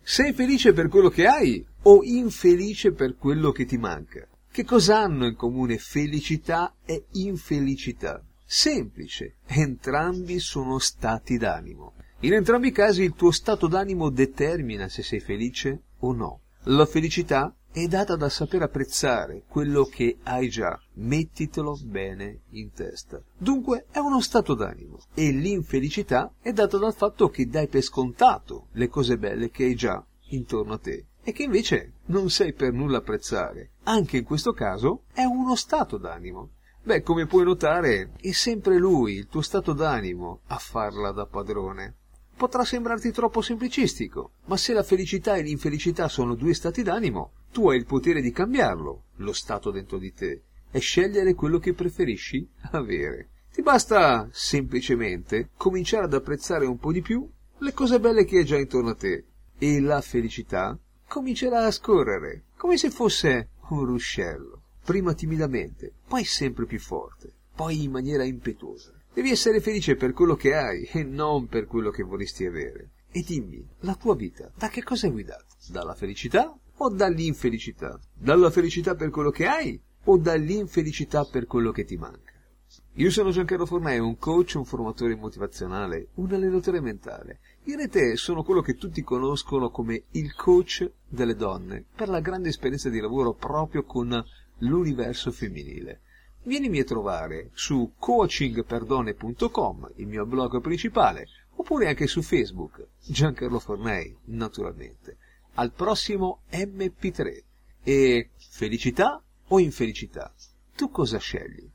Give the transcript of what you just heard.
Sei felice per quello che hai o infelice per quello che ti manca? Che cosa hanno in comune felicità e infelicità? Semplice, entrambi sono stati d'animo. In entrambi i casi il tuo stato d'animo determina se sei felice o no. La felicità è data dal saper apprezzare quello che hai già, mettitelo bene in testa. Dunque è uno stato d'animo, e l'infelicità è data dal fatto che dai per scontato le cose belle che hai già intorno a te e che invece non sai per nulla apprezzare. Anche in questo caso è uno stato d'animo. Beh, come puoi notare, è sempre lui, il tuo stato d'animo, a farla da padrone. Potrà sembrarti troppo semplicistico, ma se la felicità e l'infelicità sono due stati d'animo, tu hai il potere di cambiarlo, lo stato dentro di te, e scegliere quello che preferisci avere. Ti basta semplicemente cominciare ad apprezzare un po' di più le cose belle che hai già intorno a te, e la felicità comincerà a scorrere, come se fosse un ruscello, prima timidamente, poi sempre più forte, poi in maniera impetuosa. Devi essere felice per quello che hai e non per quello che vorresti avere. E dimmi, la tua vita da che cosa è guidata? Dalla felicità o dall'infelicità? Dalla felicità per quello che hai o dall'infelicità per quello che ti manca? Io sono Giancarlo Fornai, un coach, un formatore motivazionale, un allenatore mentale. In rete sono quello che tutti conoscono come il coach delle donne, per la grande esperienza di lavoro proprio con l'universo femminile. Vienimi a trovare su coachingperdonne.com, il mio blog principale, oppure anche su Facebook, Giancarlo Fornai, naturalmente. Al prossimo MP3. E felicità o infelicità? Tu cosa scegli?